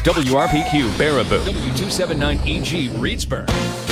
WRPQ Baraboo, W279EG Reedsburg.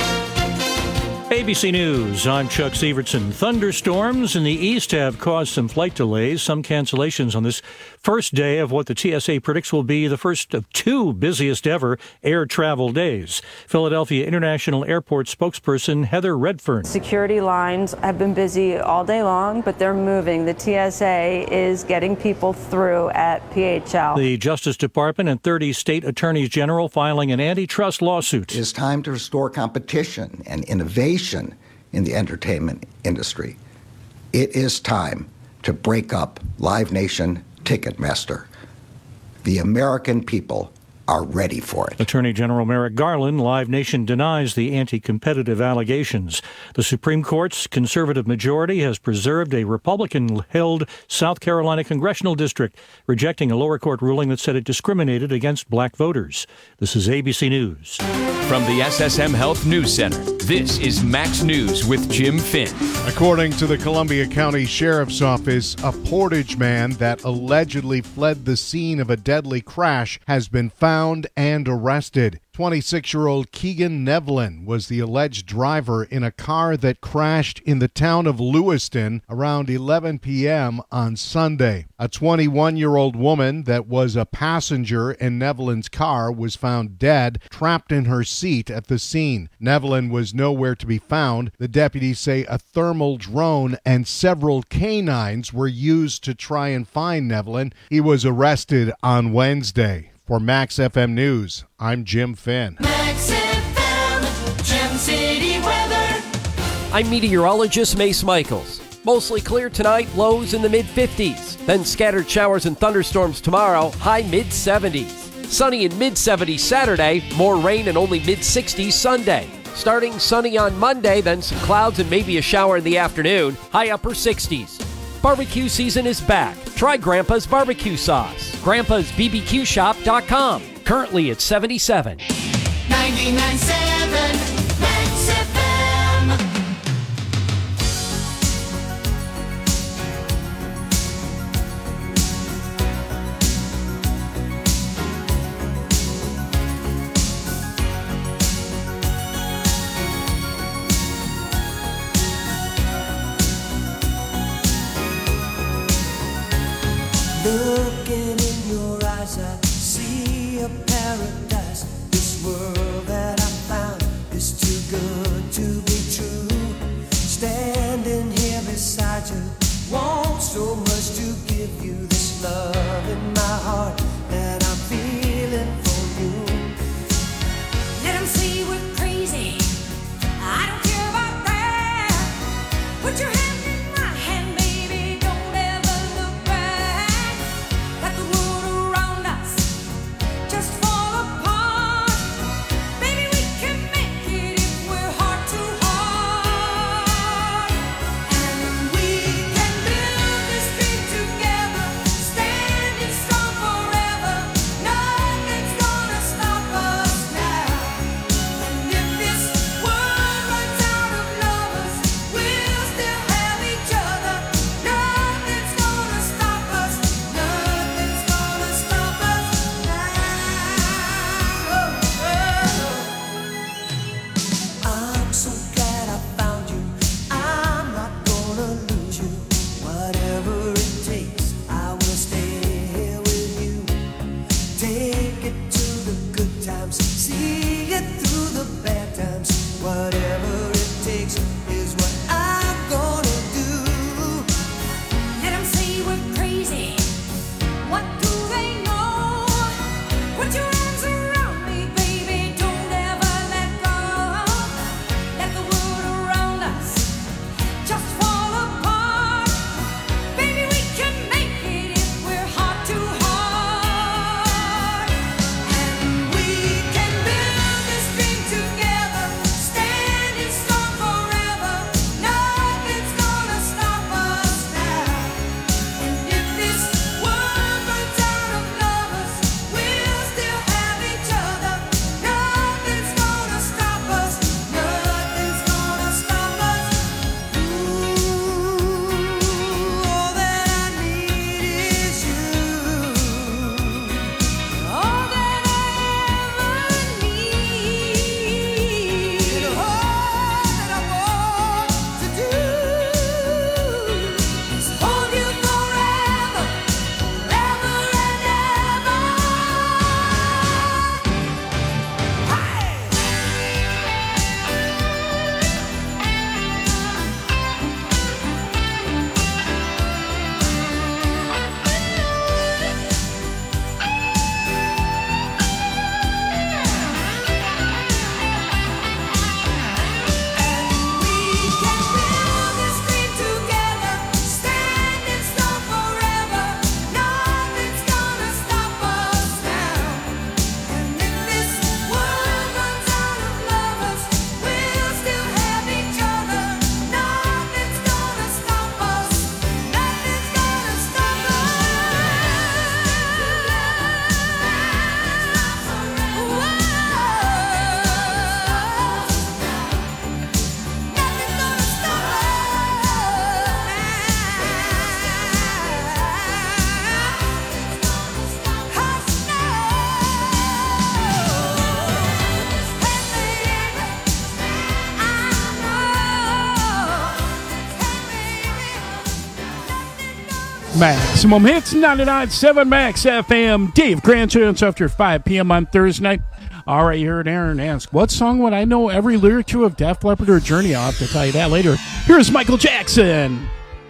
ABC News, I'm Chuck Severson. Thunderstorms in the east have caused some flight delays, some cancellations on this first day of what the TSA predicts will be the first of two busiest ever air travel days. Philadelphia International Airport spokesperson Heather Redfern. Security lines have been busy all day long, but they're moving. The TSA is getting people through at PHL. The Justice Department and 30 state attorneys general filing an antitrust lawsuit. It's time to restore competition and innovation in the entertainment industry. It is time to break up Live Nation Ticketmaster. The American people are ready for it. Attorney General Merrick Garland, Live Nation denies the anti-competitive allegations. The Supreme Court's conservative majority has preserved a Republican-held South Carolina congressional district, rejecting a lower court ruling that said it discriminated against black voters. This is ABC News. From the SSM Health News Center, this is Max News with Jim Finn. According to the Columbia County Sheriff's Office, a Portage man that allegedly fled the scene of a deadly crash has been found and arrested. 26-year-old Keegan Nevlin was the alleged driver in a car that crashed in the town of Lewiston around 11 p.m. on Sunday. A 21-year-old woman that was a passenger in Nevlin's car was found dead, trapped in her seat at the scene. Nevlin was nowhere to be found. The deputies say a thermal drone and several canines were used to try and find Nevlin. He was arrested on Wednesday. For Max FM News, I'm Jim Finn. Max FM, Gem City weather. I'm meteorologist Mace Michaels. Mostly clear tonight, lows in the mid-50s. Then scattered showers and thunderstorms tomorrow, high mid-70s. Sunny and mid-70s Saturday, more rain and only mid-60s Sunday. Starting sunny on Monday, then some clouds and maybe a shower in the afternoon, high upper 60s. Barbecue season is back. Try Grandpa's barbecue sauce. Grandpa'sBBQShop.com. Currently at 77. 99.7 Max FM. Looking in your eyes, I see a paradise. This world that I found is too good to be true. Standing here beside you, want so much to give you this love in my heart that I'm feeling for you. Let them say we're crazy. I don't care about that. Put your hand in my hand, baby. Don't ever look back. Let the world around us just fall apart. Baby, we can make it if we're heart to heart. And we can build this dream together, standing strong forever. Nothing's gonna stop us now. And if this world runs out of lovers, we'll still have each other. Nothing's gonna stop us. Nothing's gonna stop us now. I'm so glad I found you. I'm not gonna lose you. Whatever it takes, I will stay here with you. Take it to the good times, see it through the bad times. Whatever it takes is what I'm gonna do. Let them say we're crazy. What do they know? Put your arms around me, baby. Don't ever let go. Let the world around us just fall apart. Baby, we can make it if we're heart to heart. And we can build this dream together, stand Maximum Hits, 99.7 Max FM. Dave Grandchance after 5 p.m. on Thursday night. All right, you heard Aaron ask, what song would I know every lyric to of Def Leppard or Journey? I'll have to tell you that later. Here's Michael Jackson.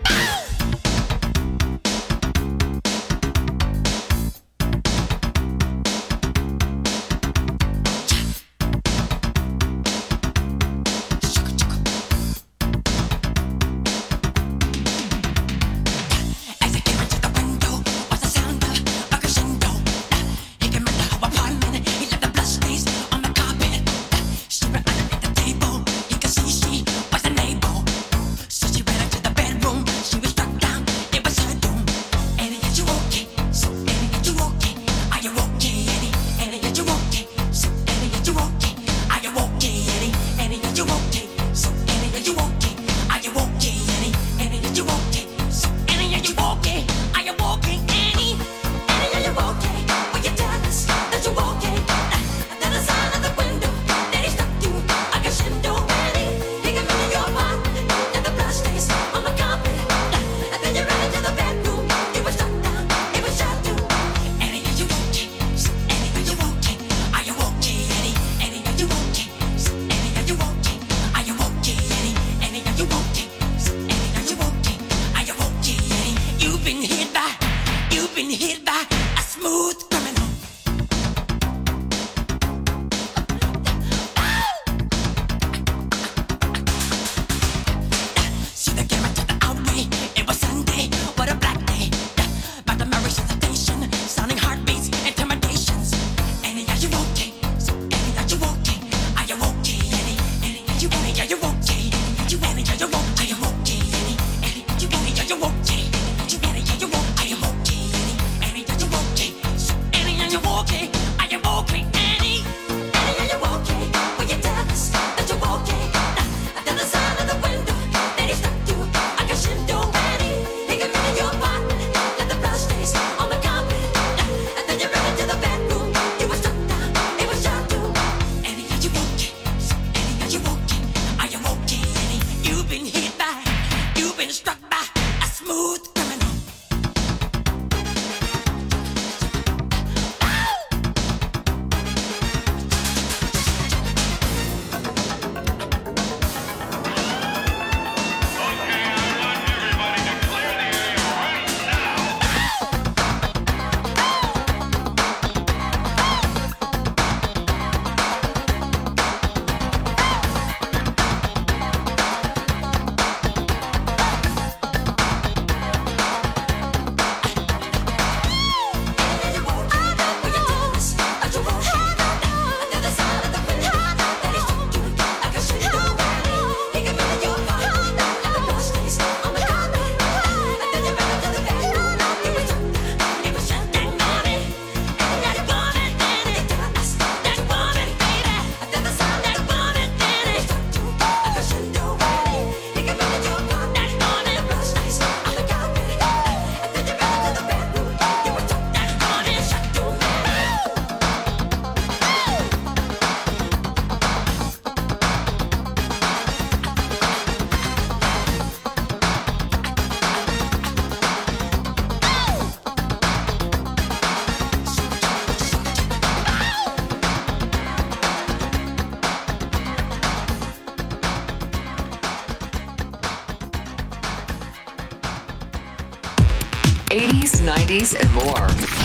'80s, '90s, and more.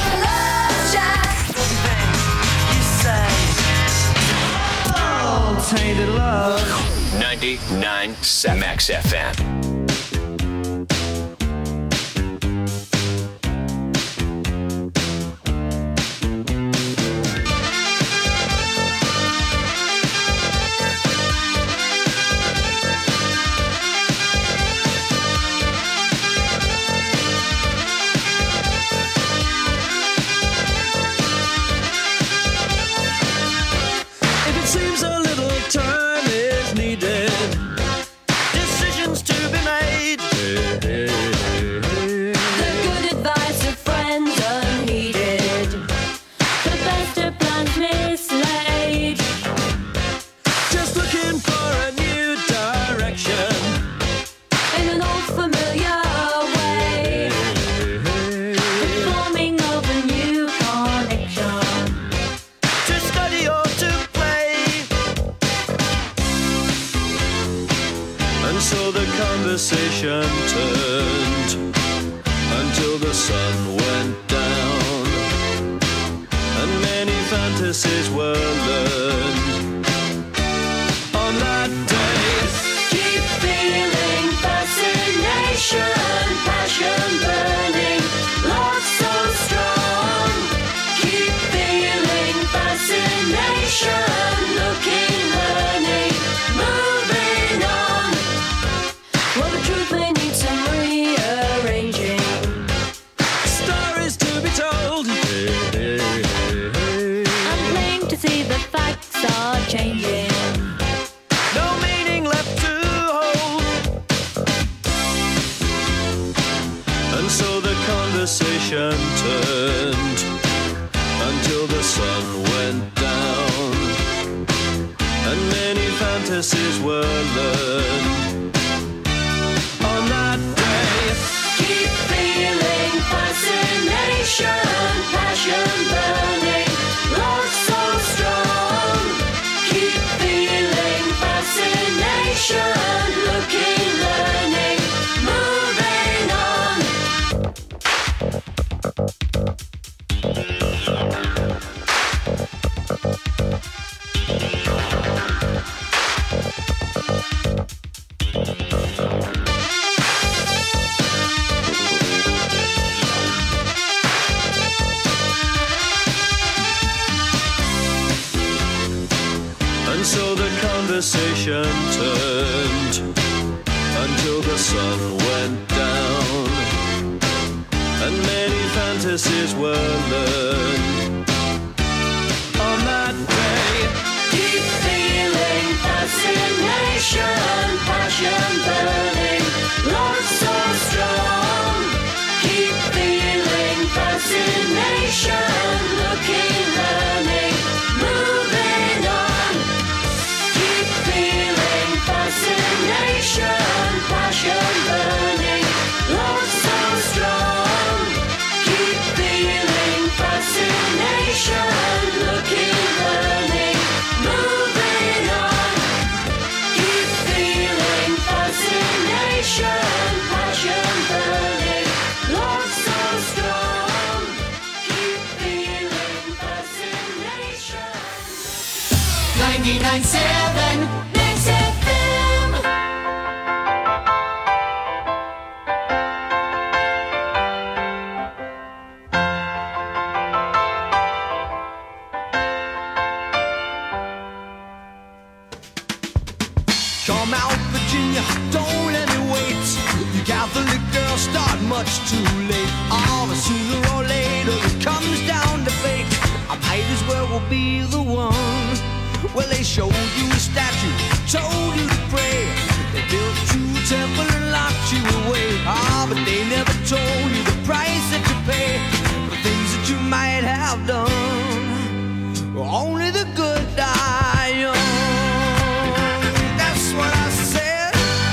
Tainted Love. 99.7 Max FM. If it seems a little time is needed, decisions to be conversation turned until the sun went down and many fantasies were learned on that day. Keep feeling fascination, passion burning, love so strong. Keep feeling fascination, looking, learning, moving on. Well, the truth may need some rearranging. Stories to be told. I'm plain to see the facts are changing. No meaning left to hold. And so the conversation turned until the sun went down and many fantasies were learned on that day. Keep feeling fascination, passion burning, love so strong. Keep feeling fascination, looking, learning, moving on. And so the conversation turned until the sun went down and many fantasies were learned on that day. Keep feeling fascination, passion burning, love so strong. Keep feeling fascination, looking, learning, moving on. Keep feeling fascination, passion burning, love so strong. Keep feeling fascination, looking, learning, moving on. Keep feeling fascination, passion burning, love so strong. Keep feeling fascination. 99.7 Mix FM. Come out, Virginia, don't let me wait. You Catholic girls start much too late. Oh, but sooner or later it comes down to fate. I might as well be the one. Well, they showed you a statue, told you to pray. They built you a temple and locked you away. Ah, but they never told you the price that you pay for things that you might have done. Only the good die young. That's what I said.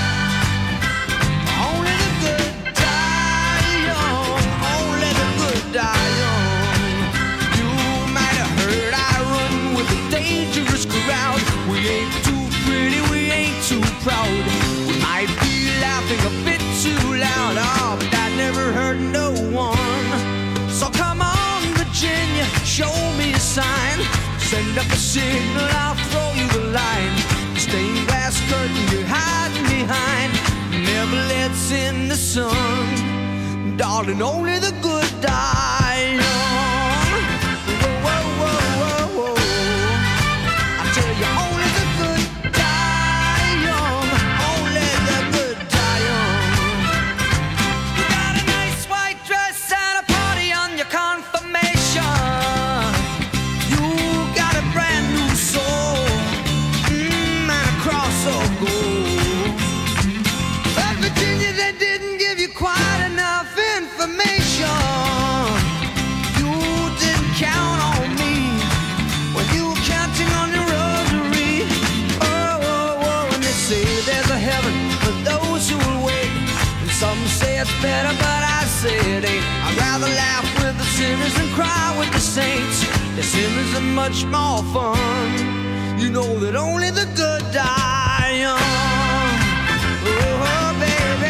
Only the good die young. Only the good die young. You might have heard I run with a dangerous crowd. We ain't too pretty, we ain't too proud. We might be laughing a bit too loud. Oh, but that never hurt no one. So come on, Virginia, show me a sign. Send up a signal, I'll throw you the line. Stained glass curtain you're hiding behind never lets in the sun. Darling, only the good die young. Whoa, whoa, whoa, whoa, whoa. I tell you, only the good die young. Only the good die young. You got a nice white dress at a party on your confirmation. You got a brand new soul, and a cross of gold. But Virginia, they didn't give you quite enough information. You didn't count on me when you were counting on your rosary. Oh, oh, oh, and they say there's a heaven for those who will wait. And some say it's better, but I say it ain't. I'd rather laugh with the sinners than cry with the saints. The sinners are much more fun. You know that only the good die young. Oh, baby.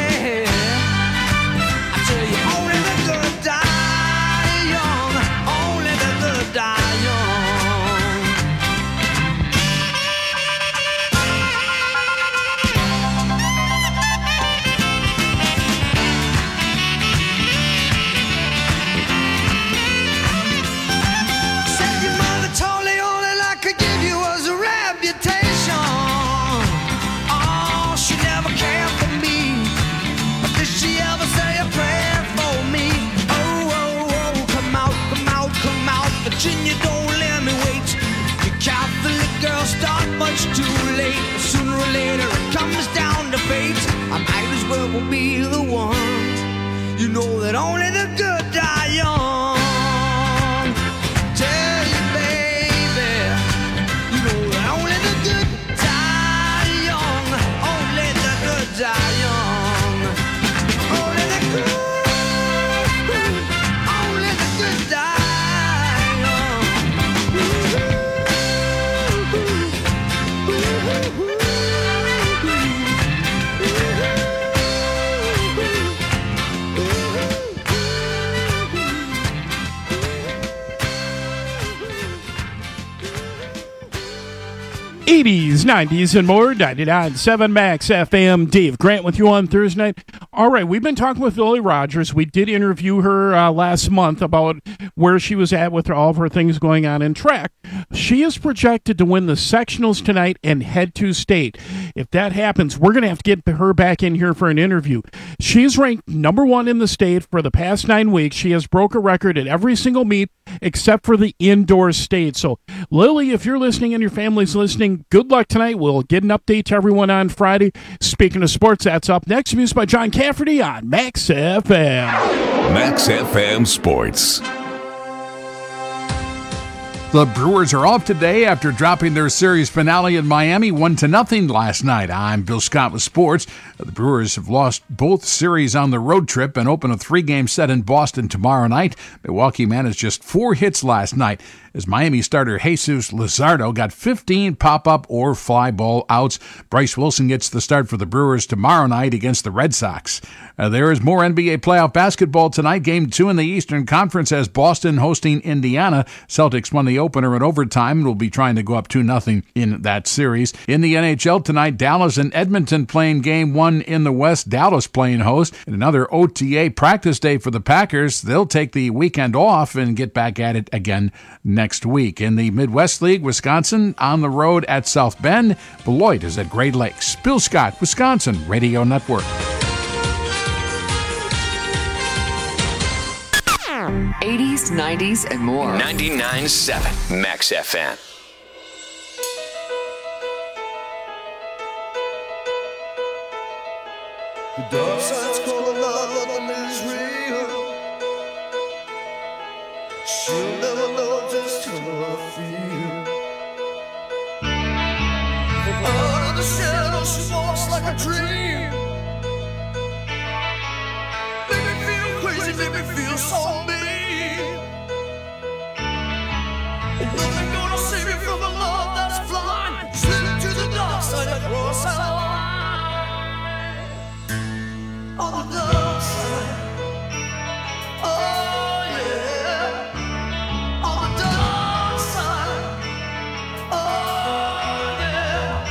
girls start much too late. Sooner or later it comes down to fate. I might as well be the one. You know that only the good die young. Tell you, baby, you know that only the good die young. Only the good die young. Only the good. Only the good die young. '80s, '90s, and more. 99.7 Max FM. Dave Grant with you on Thursday night. All right, we've been talking with Lily Rogers. We did interview her last month about where she was at with all of her things going on in track. She is projected to win the sectionals tonight and head to state. If that happens, we're going to have to get her back in here for an interview. She's ranked number 1 in the state for the past 9 weeks. She has broke a record at every single meet except for the indoor state. So, Lily, if you're listening and your family's listening, good luck tonight. We'll get an update to everyone on Friday. Speaking of sports, that's up next. Music by John Cafferty on Max FM. Max FM Sports. The Brewers are off today after dropping their series finale in Miami 1-0 last night. I'm Bill Scott with sports. The Brewers have lost both series on the road trip and open a 3-game set in Boston tomorrow night. Milwaukee managed just 4 hits last night as Miami starter Jesus Luzardo got 15 pop-up or fly ball outs. Bryce Wilson gets the start for the Brewers tomorrow night against the Red Sox. There is more NBA playoff basketball tonight. Game 2 in the Eastern Conference as Boston hosting Indiana. Celtics won the opener in overtime and will be trying to go up 2-0 in that series. In the NHL tonight, Dallas and Edmonton playing Game 1 in the West. Dallas playing host. And another OTA practice day for the Packers. They'll take the weekend off and get back at it again next week. In the Midwest League, Wisconsin on the road at South Bend. Beloit is at Great Lakes. Bill Scott, Wisconsin Radio Network. 80s, 90s, and more. 99.7 Max FM. The dark side's calling out, nothing is real. She'll never know just how I feel. Out of the shadows, she walks like a dream. Make me feel crazy, make me feel so mean. Nothing gonna save me from the love that's blind. Slip to the dark side, across that line. On the dark side. Oh yeah. On the dark side. Oh yeah.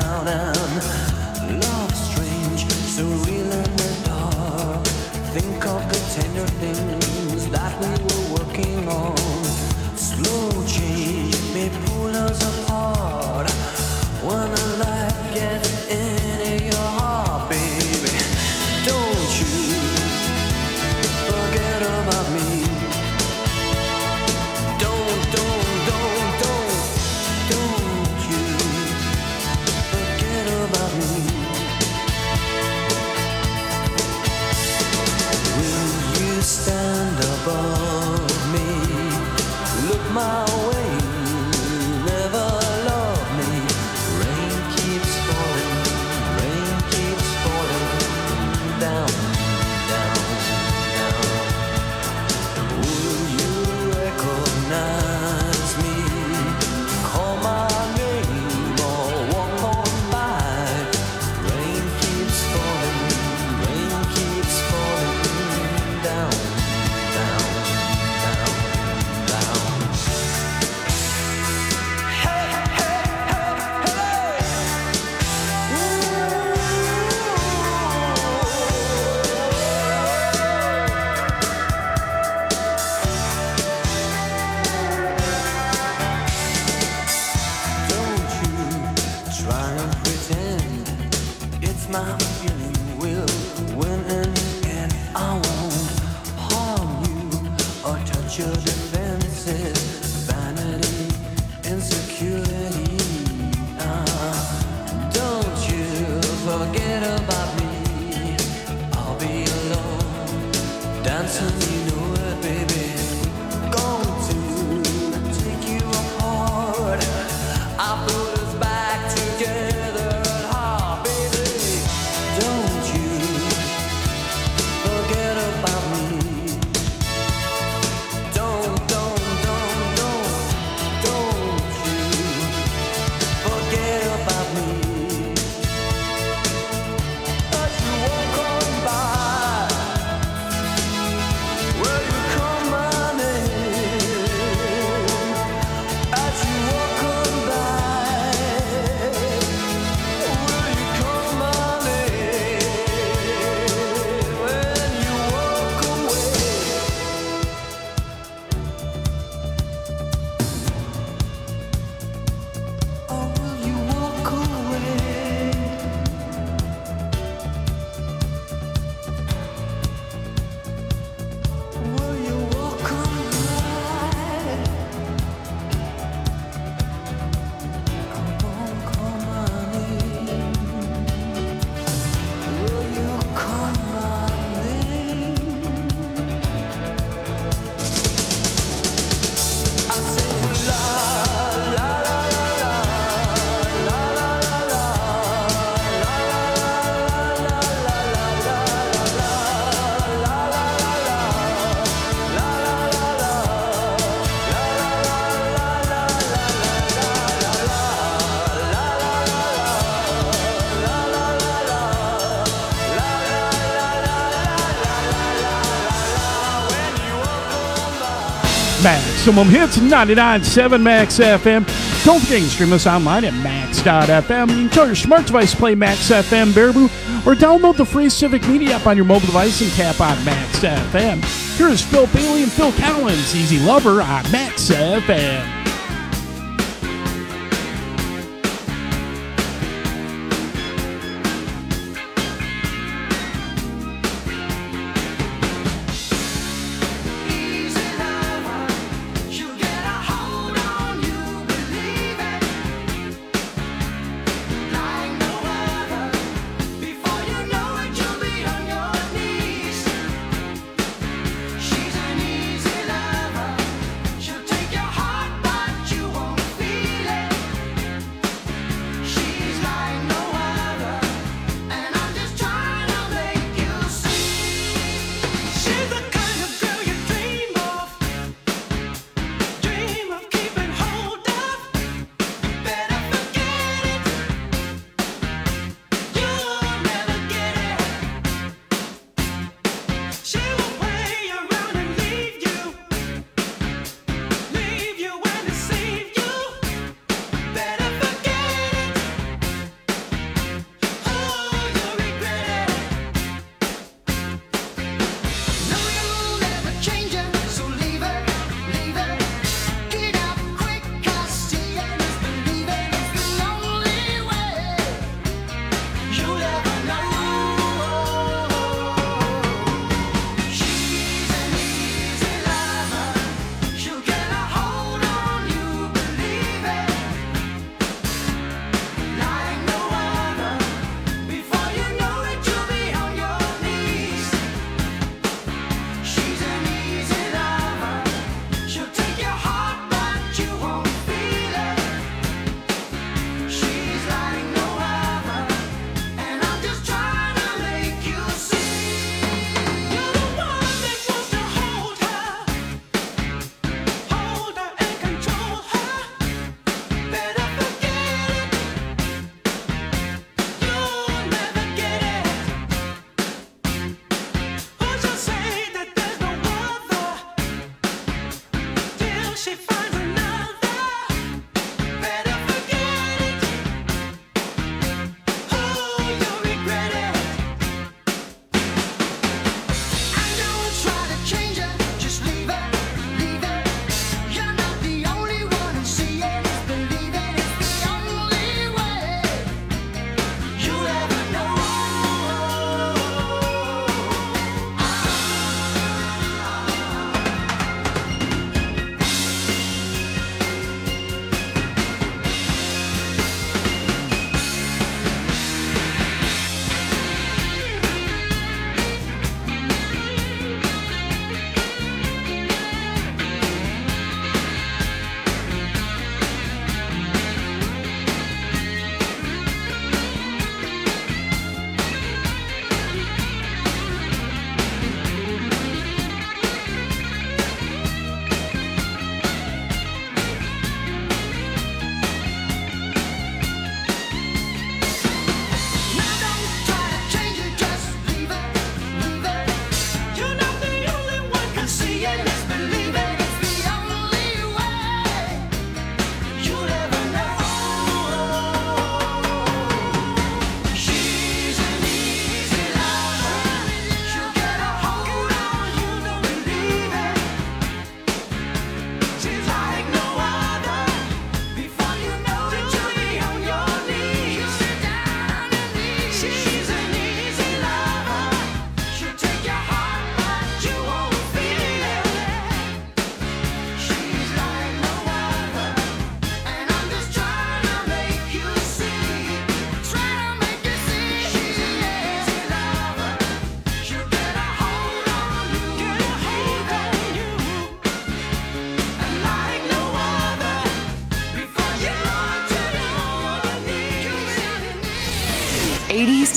out and love strange, so real in the dark. Think of the tender things that we were working on. Slow change may pull us apart when the light gets into your heart, baby. Don't you forget about me. Don't you forget about me. Will you stand above me? Look my way, never love me. Rain keeps falling down, down, down. Will you recognize me? Call my name or walk on by. Rain keeps falling down, down, down, down. Hey, hey, hey, hey. Don't you try and pretend it's my feeling will win in the end. I won't harm you or touch your defenses. Vanity, insecurity. Don't you forget about me. I'll be alone, dancing, you know it, baby. Going to take you apart. I put us back together at heart, baby. Don't you forget about me. Don't you forget about me. As you walk on by, will you call my name? As you walk on by, will you call my name? When you walk away, or will you walk away? Will you walk away? I won't call my name. Will you call my name? I say la la la la la la la la Maximum Hits 99.7 Max FM. Don't forget to stream us online at max.fm. You can tell your smart device to play Max FM Baraboo or download the free Civic Media app on your mobile device and tap on Max FM. Here is Phil Bailey and Phil Collins, Easy Lover on Max FM. She's an easy lover. She'll take your heart by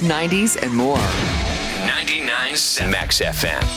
90s, and more. 99.7 Max FM.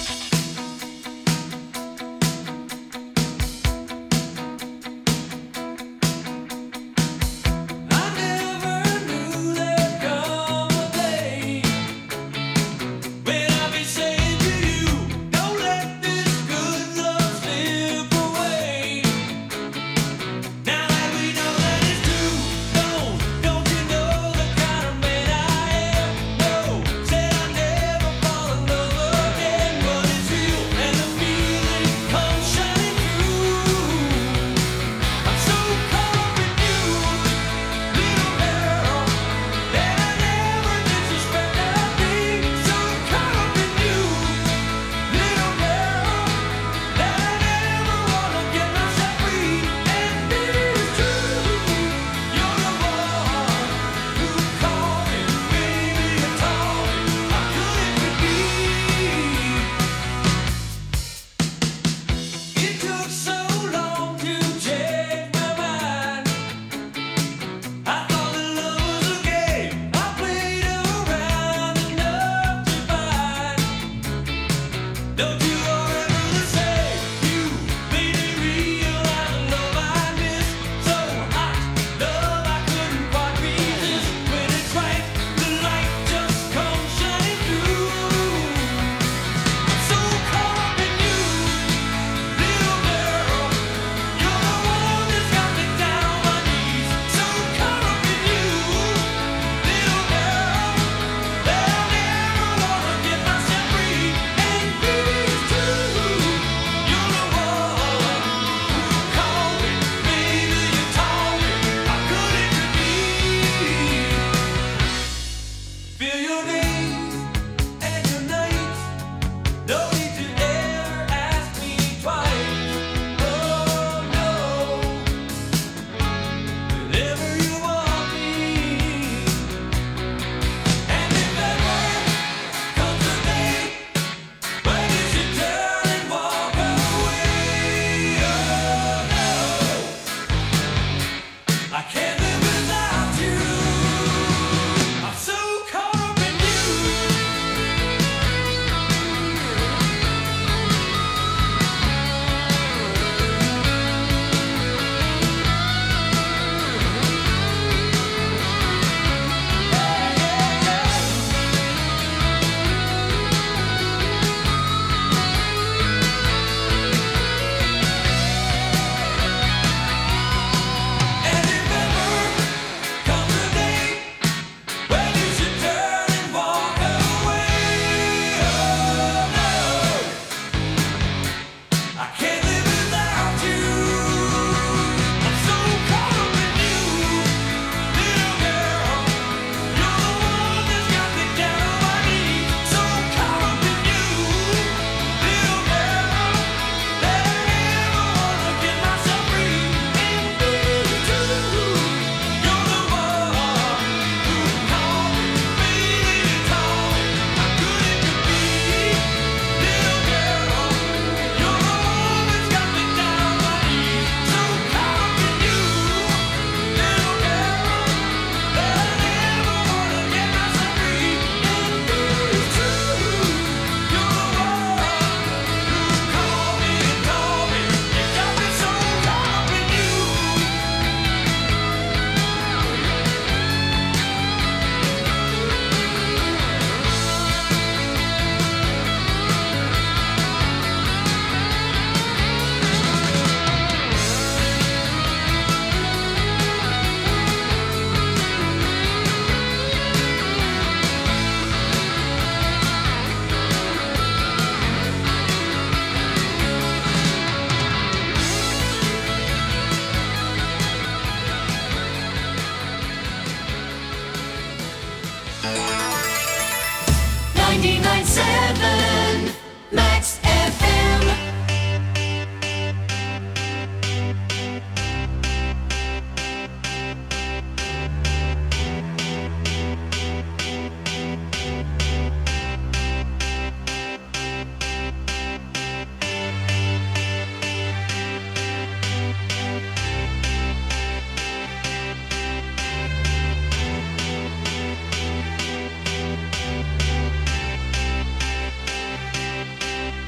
Max FM.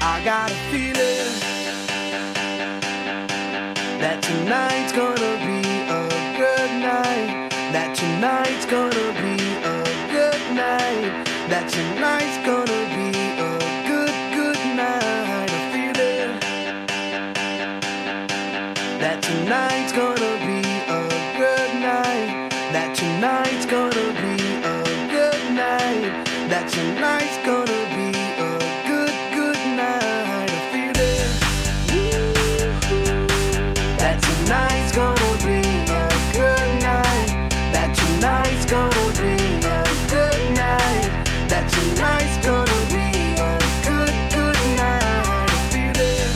I got a feeling that tonight's gonna be a good night. That tonight's gonna be a good night. That tonight's gonna be a good, good night. A feeling that tonight's gonna be a good night. That tonight's gonna be a good night. That tonight's gonna be a good, good night. A feeling that tonight's gonna be a good night. That tonight's gonna be a good night. That tonight's gonna be a good, good night. A feeling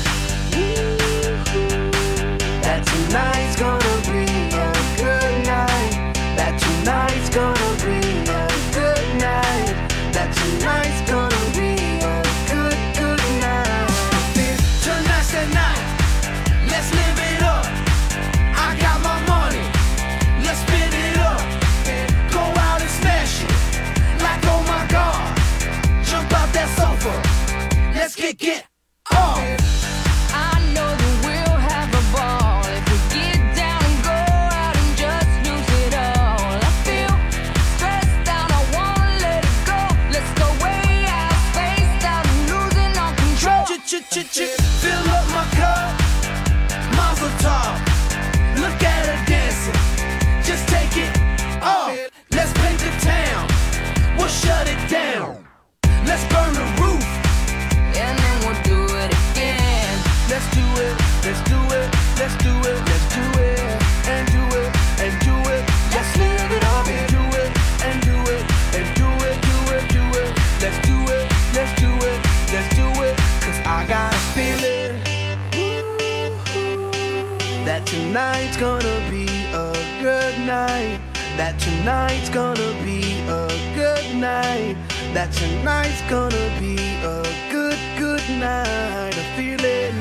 that tonight's gonna be a good night. That tonight's gonna be a good night. That tonight's gonna be a good, good night. Tonight's the night. Let's live it up. I got my money. Let's spin it up. Go out and smash it. Like oh my God. Jump out that sofa. Let's get off. I know that we'll have a ball if we get down and go out and just lose it all. I feel stressed out, I wanna let it go. Let's go way out, spaced out, and losing all control. Fill up my cup. Mazel tov. Look at her dancing. Just take it off. Let's paint the town. We'll shut it down. Let's burn the roof. And then we'll do it again. Let's do it. Let's do it. Let's do it. Let's do it. And do it. And do it. Let's live it up and do it. And do it. And do it. Do it. Do it. Let's do it. Let's do it. Let's do it. 'Cause I got a feeling that tonight's gonna be a good night. That tonight's gonna be a good night. That tonight's gonna be a good, good night. A feeling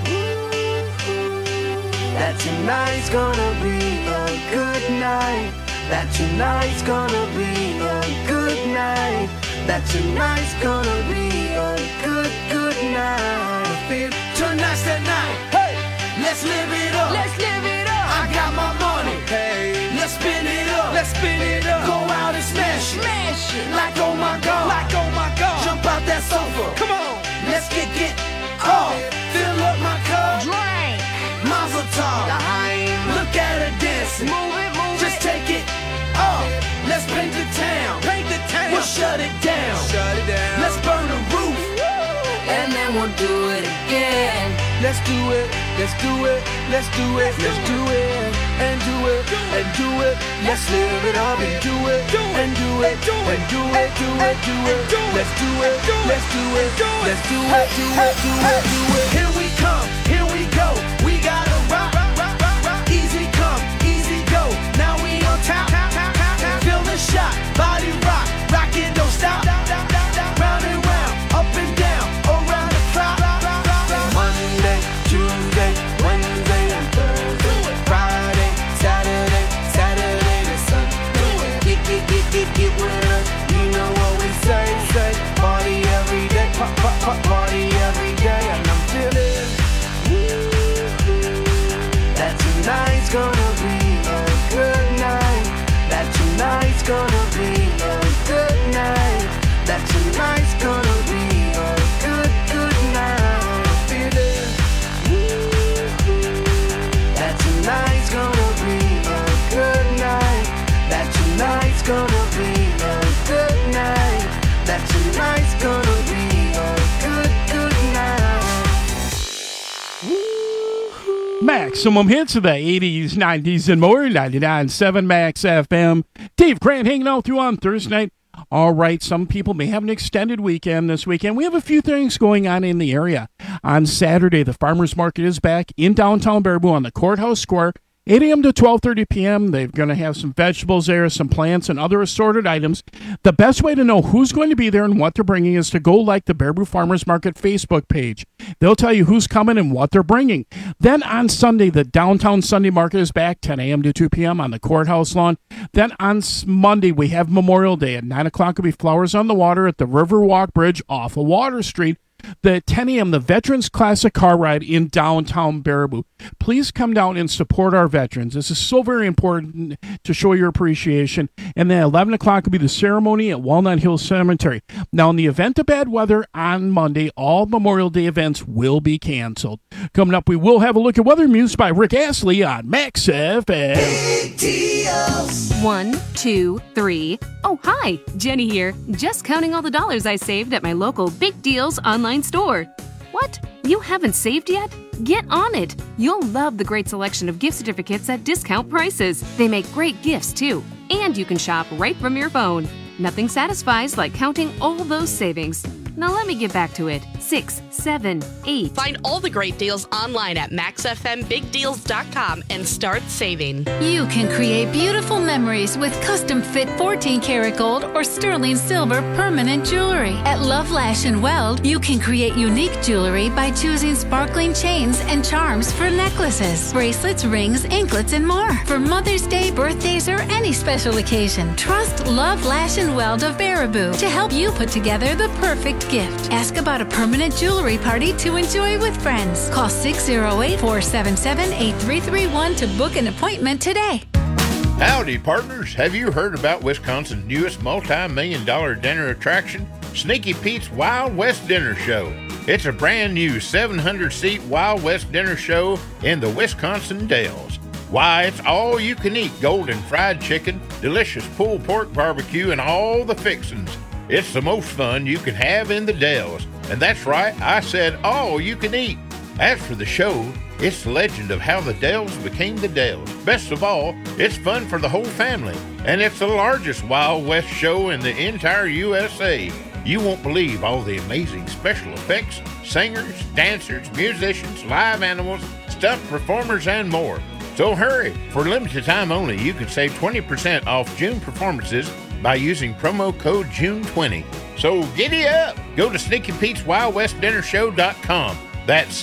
that tonight's gonna be a good night. That tonight's gonna be a good night. That tonight's gonna be a good, good night. I feel tonight's the night. Hey, let's live it up. Let's live it up. I got my money. Hey, let's spin it up. Let's spin it up. Go out and smash it. Smash it. Like oh my God. Like oh my God. Jump out that sofa. Come on. Let's get off. Fill up my cup. Drink. Mazel tov. Look at her dancing. Move it, move Just it. take it off. Let's paint the town. Paint the town. We'll shut it down. Shut it down. Let's burn the roof. And then we'll do it again. Let's do it. Let's do it. Let's do it. Let's do it. And do it. And do it. Let's live it up and do it. And do it. And do it. Do it. Do it. Let's do it. Let's do it. Let's do it. Do it. Do it. Do it. Here we come. Here we go. We gotta rock. Easy come. Easy go. Now we on top. Feel the shot. Body rock. Rock it. Don't stop. Round and round. Up and down. Around the clock. Monday, Tuesday, Wednesday, and Thursday. Friday, Saturday, Saturday to Sunday. Get with us. You know what we say. Party every day. Party every day. And I'm feeling that tonight's gonna be a good night. That tonight's gonna be a good night. That tonight's gonna be a good, good night. Feeling that tonight's gonna be a good night. That tonight's gonna be a good night. That tonight's gonna be a good, good night. Maximum hits of the 80s, 90s, and more. 99.7 Max FM. Dave Grant hanging out with you on Thursday night. All right, some people may have an extended weekend this weekend. We have a few things going on in the area. On Saturday, the farmers market is back in downtown Baraboo on the Courthouse Square. 8 a.m. to 12:30 p.m. They're going to have some vegetables there, some plants, and other assorted items. The best way to know who's going to be there and what they're bringing is to go like the Baraboo Farmers Market Facebook page. They'll tell you who's coming and what they're bringing. Then on Sunday, the Downtown Sunday Market is back, 10 a.m. to 2 p.m. on the Courthouse lawn. Then on Monday, we have Memorial Day. At 9 o'clock will be Flowers on the Water at the Riverwalk Bridge off of Water Street. the 10 a.m., the Veterans Classic Car Ride in downtown Baraboo. Please come down and support our veterans. This is so very important to show your appreciation. And then 11 o'clock will be the ceremony at Walnut Hill Cemetery. Now, in the event of bad weather on Monday, all Memorial Day events will be canceled. Coming up, we will have a look at weather music by Rick Astley on Max FM. deals. 1, 2, 3. Oh, hi, Jenny here. Just counting all the dollars I saved at my local Big Deals online store. What? You haven't saved yet? Get on it. You'll love the great selection of gift certificates at discount prices. They make great gifts, too. And you can shop right from your phone. Nothing satisfies like counting all those savings. Now let me get back to it. 6, 7, 8. Find all the great deals online at maxfmbigdeals.com and start saving. You can create beautiful memories with custom fit 14 karat gold or sterling silver permanent jewelry. At Love Lash and Weld, you can create unique jewelry by choosing sparkling chains and charms for necklaces, bracelets, rings, anklets, and more. For Mother's Day, birthdays, or any special occasion, trust Love Lash and Weld of Baraboo to help you put together the perfect gift. Ask about a permanent jewelry party to enjoy with friends. Call 608-477-8331 to book an appointment today. Howdy, partners. Have you heard about Wisconsin's newest multi-million-dollar dinner attraction, Sneaky Pete's Wild West Dinner Show? It's a brand new 700-seat Wild West dinner show in the Wisconsin Dells. Why, it's all you can eat golden fried chicken, delicious pulled pork barbecue, and all the fixins'. It's the most fun you can have in the Dells. And that's right, I said all you can eat. As for the show, it's the legend of how the Dells became the Dells. Best of all, it's fun for the whole family. And it's the largest Wild West show in the entire USA. You won't believe all the amazing special effects, singers, dancers, musicians, live animals, stuffed performers, and more. So hurry! For limited time only, you can save 20% off June performances by using promo code June20. So giddy up! Go to SneakyPetesWildWestDinnerShow.com. That's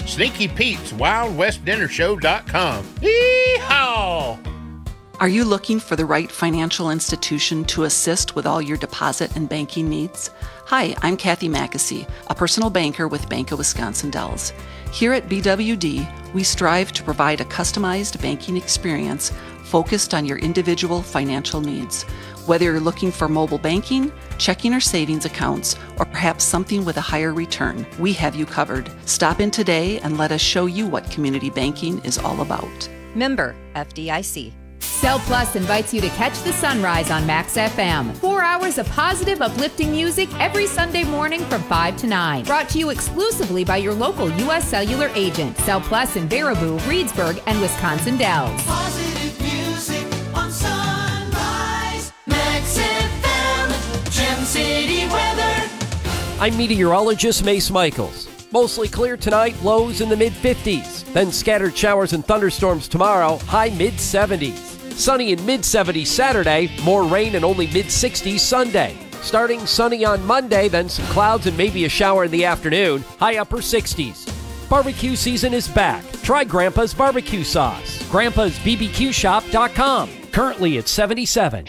SneakyPetesWildWestDinnerShow.com. Yee-haw! Are you looking for the right financial institution to assist with all your deposit and banking needs? Hi, I'm Kathy Mackesy, a personal banker with Bank of Wisconsin Dells. Here at BWD, we strive to provide a customized banking experience focused on your individual financial needs. Whether you're looking for mobile banking, checking or savings accounts, or perhaps something with a higher return, we have you covered. Stop in today and let us show you what community banking is all about. Member FDIC. Cell Plus invites you to catch the sunrise on Max FM. 4 hours of positive, uplifting music every Sunday morning from 5 to 9. Brought to you exclusively by your local U.S. Cellular agent. Cell Plus in Baraboo, Reedsburg, and Wisconsin Dells. Positive music on Sunrise. Max FM, Gem City weather. I'm meteorologist Mace Michaels. Mostly clear tonight, lows in the mid-50s. Then scattered showers and thunderstorms tomorrow, high mid-70s. Sunny in mid-70s Saturday, more rain and only mid-60s Sunday. Starting sunny on Monday, then some clouds and maybe a shower in the afternoon, high upper 60s. Barbecue season is back. Try Grandpa's barbecue sauce. Grandpa'sBBQShop.com. Currently at 77.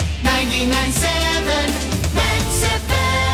99.7 Max FM.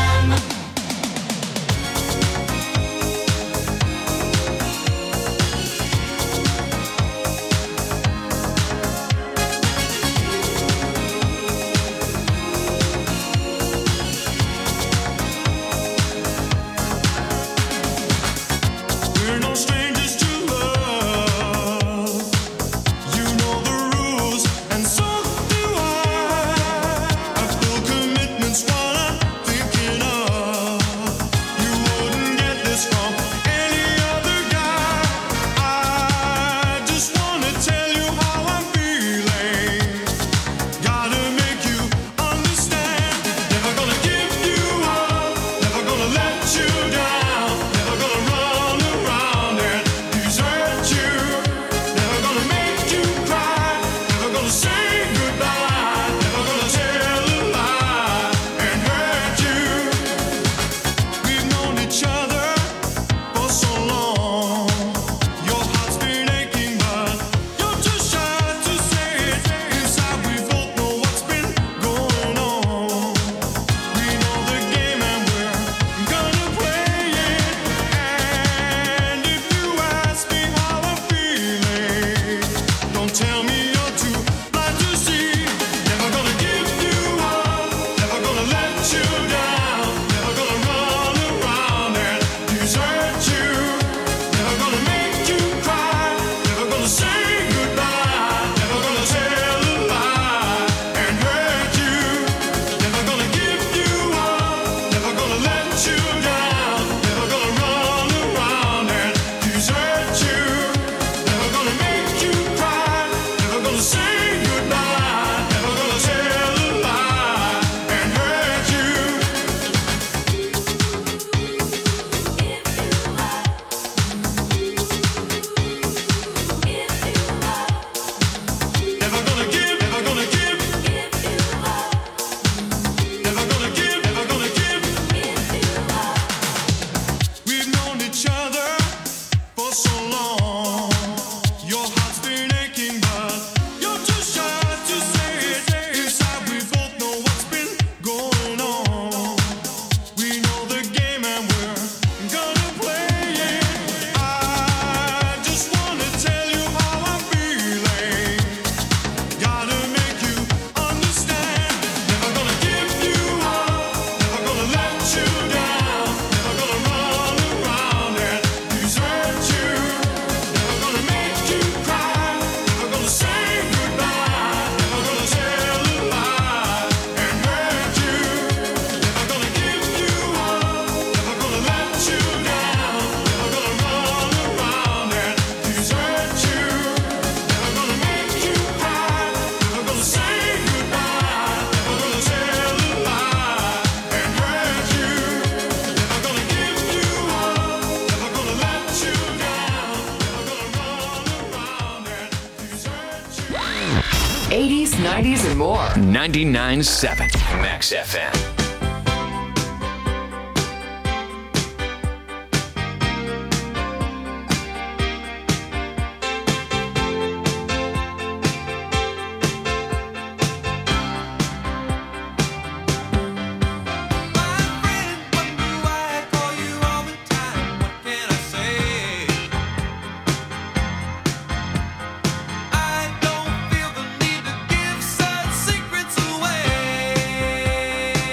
We're no strangers to love. You know the rules, and so do I. I feel commitment's what I'm thinking of. You wouldn't get this from any other guy. I just wanna tell you how I'm feeling. Gotta make you understand. Never gonna give you up. Never gonna let you down. Never gonna run around and desert you. Never gonna make you cry. Never gonna say goodbye. Never gonna tell a lie and hurt you. We've known each other for so long. Your heart's been aching, but you're too shy to say it. Inside we both know what's been going on. We know the game and we're gonna play 80s, 90s, and more. 99.7 Max FM. Secrets away.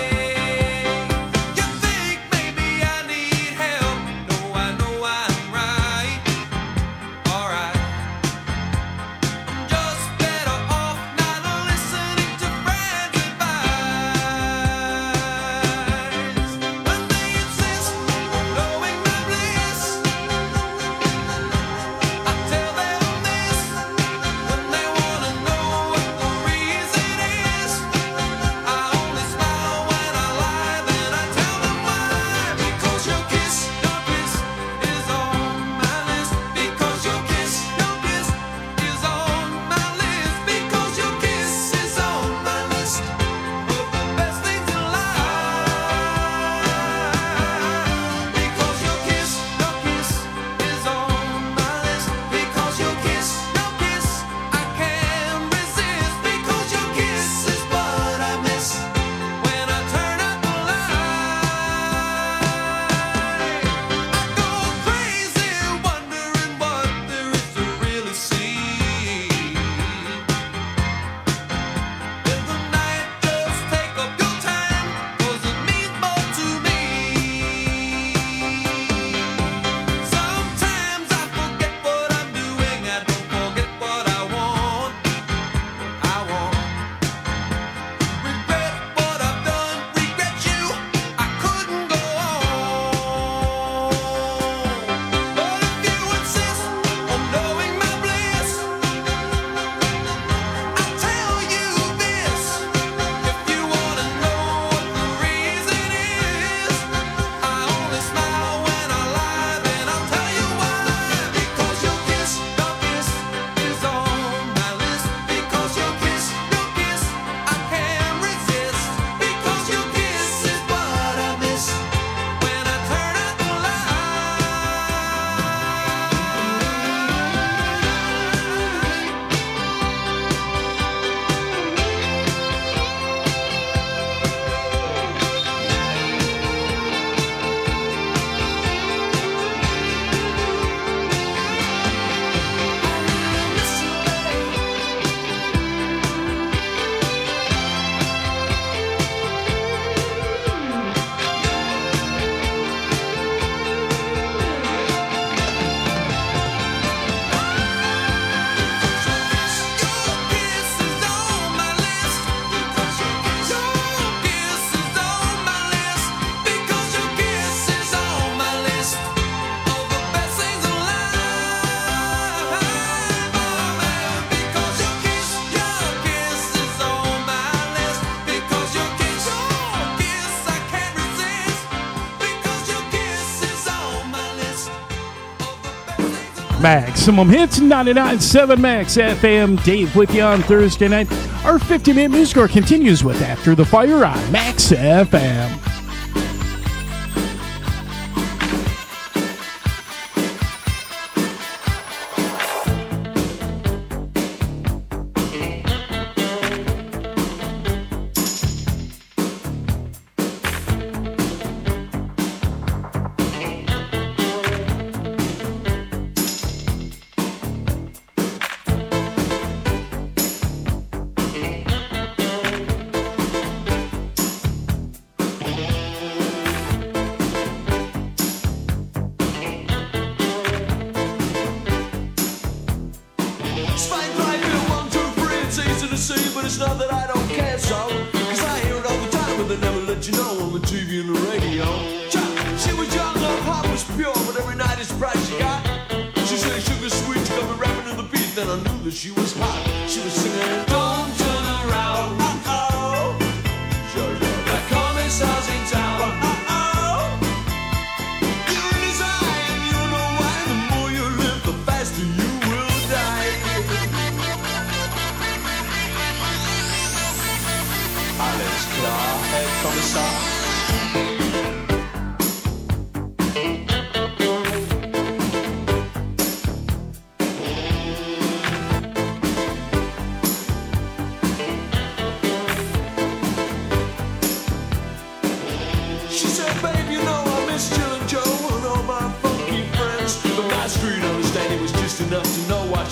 Maximum Hits, 99.7 Max FM. Dave with you on Thursday night. Our 50-minute music hour continues with After the Fire on Max FM.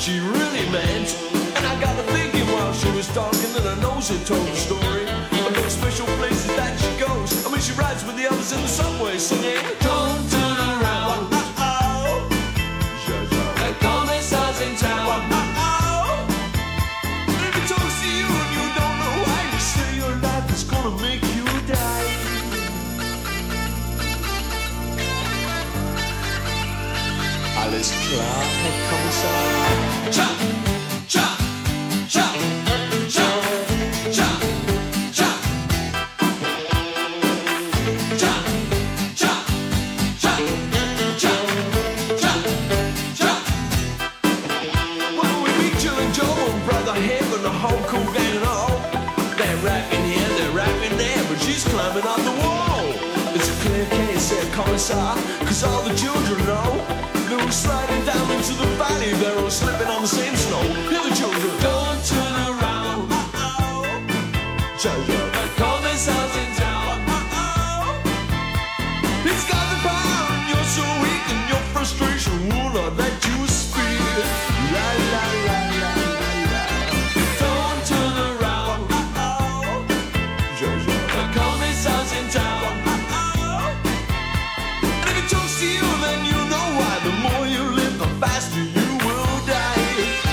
she really meant. And I got to thinking while she was talking that I know she told the story of those special places that she goes. I mean, she rides with the others in the subway singing, don't turn around. The commissar's in town. And if he talks to you and you don't know why, you say your life is gonna make you die. Alles klar, Herr Kommissar. Cha, cha, cha, cha, cha, cha. Cha, cha, cha, cha, cha, cha. Well, we meet Jill and Joe and Brother Hib and the whole cool gang and all. They're rapping here, they're rapping there, but she's climbing up the wall. It's a clear case, Herr Kommissar, 'cause all the children know. They were sliding down into the valley, they were slipping on the same snow. Hear the children, don't turn around. Jojo, the commissar's in town. He's got the power and you're so weak, and your frustration will not let you speak. La la la la la la. Don't turn around. Jojo, the commissar's in town. And if he talks to you, then you know why. The more you live, the faster you will die.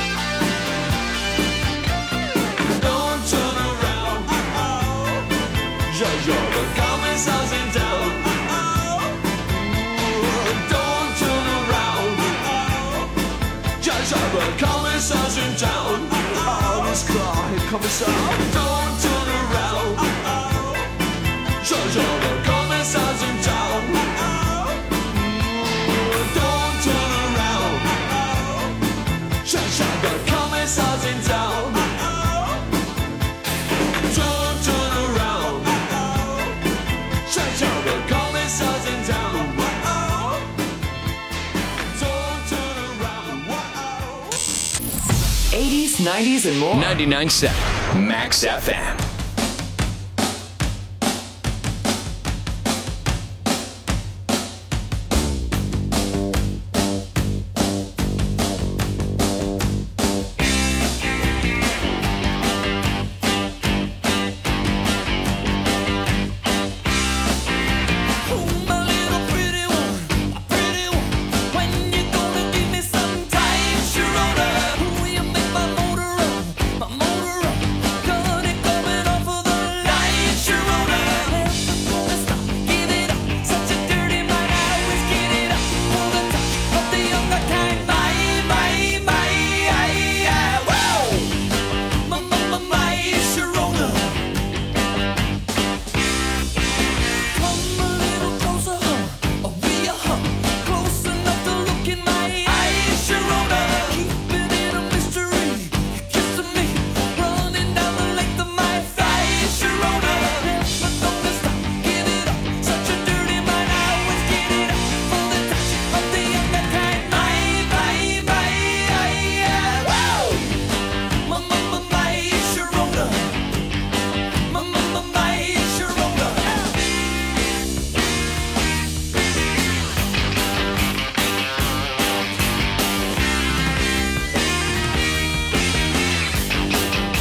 Don't turn around. Jojo, the commissar's in town. Don't turn around. Jojo, the commissar's in town. Alles klar, Herr Kommissar. Don't turn around. Jojo, the commissar's in town. Don't turn around. Jojo, the commissar's in town. Don't turn around. Jojo, the commissar's in town. Don't turn around. 80s, 90s, and more. 99.7 Max FM.